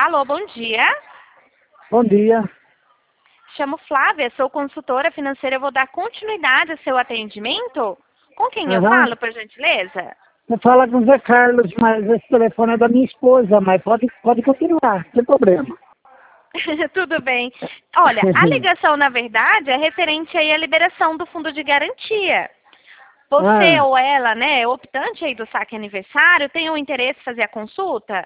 Alô, bom dia. Bom dia. Chamo Flávia, sou consultora financeira. Eu vou dar continuidade ao seu atendimento. Com quem eu Aham. falo, por gentileza? Você fala com o Zé Carlos, mas esse telefone é da minha esposa, mas pode continuar, sem problema. Tudo bem. Olha, a ligação, na verdade, é referente aí à liberação do fundo de garantia. Você Ah, ou ela, né, optante aí do saque aniversário, tem o interesse em fazer a consulta?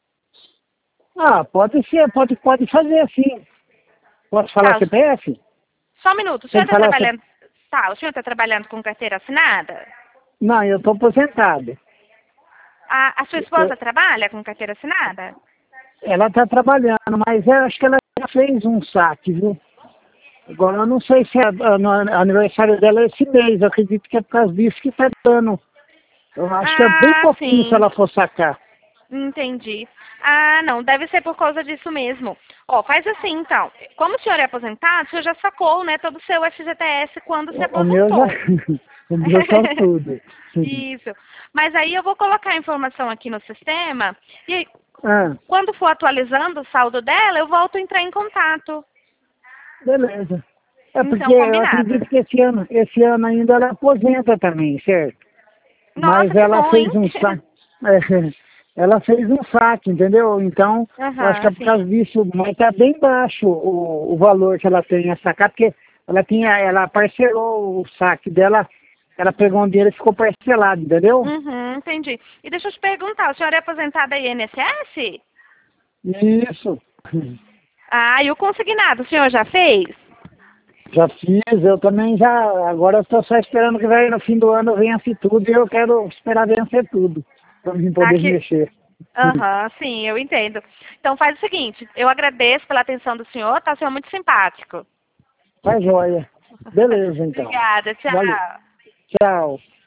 pode ser, pode fazer sim. Posso falar Tá, CPF? só um minuto. O senhor Tem que está falar trabalhando... Tá, o senhor está trabalhando com carteira assinada? Não, eu estou aposentado. A sua esposa trabalha com carteira assinada? Ela está trabalhando, mas eu acho que ela já fez um saque, viu? Agora, eu não sei se no aniversário dela é esse mês, eu acredito que é por causa disso que está dando. Eu acho que é bem Ah, pouquinho se sim. ela for sacar. Entendi. Ah, não, deve ser por causa disso mesmo. Ó, faz assim então. Como o senhor é aposentado, o senhor já sacou, né, todo o seu FGTS quando se O meu já, aposentou. o meu só tudo. Isso. Mas aí eu vou colocar a informação aqui no sistema e aí, Ah, quando for atualizando o saldo dela, eu volto a entrar em contato. beleza. É porque Então, eu combinado. acredito que esse ano ainda ela aposenta também, certo? Mas Nossa, que ela bom, hein? fez um saque, ela fez um saque, entendeu? Então, eu acho que Aham, é por causa sim. disso, mas está bem baixo o valor que ela tem a sacar, porque ela parcelou o saque dela, ela pegou um dinheiro e ficou parcelado, entendeu? Uhum, entendi. E deixa eu te perguntar, o senhor é aposentado da INSS? Isso. Ah, e o consignado, o senhor já fez? Já fiz, eu também já. Agora eu estou só esperando que vai no fim do ano vença tudo e eu quero esperar vencer tudo, para mim Ah, poder mexer. Aham, sim, eu entendo. Então faz o seguinte, eu agradeço pela atenção do senhor, tá? O senhor é muito simpático. Tá joia. Beleza, então. Obrigada, Valeu. tchau. Tchau.